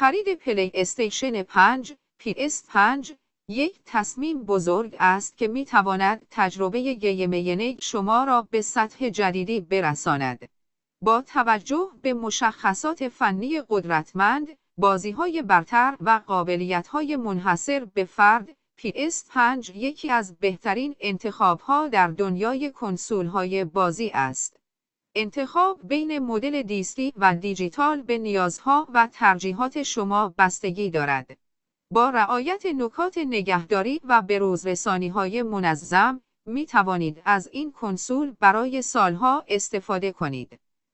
خرید پلی استیشن 5 PS5 یک تصمیم بزرگ است که می تواند تجربه گیم شما را به سطح جدیدی برساند. با توجه به مشخصات فنی قدرتمند، بازی‌های برتر و قابلیت‌های منحصر به فرد، PS5 یکی از بهترین انتخاب‌ها در دنیای کنسول‌های بازی است. انتخاب بین مدل دیسکی و دیجیتال به نیازها و ترجیحات شما بستگی دارد. با رعایت نکات نگهداری و بروزرسانی‌های منظم، می توانید از این کنسول برای سالها استفاده کنید.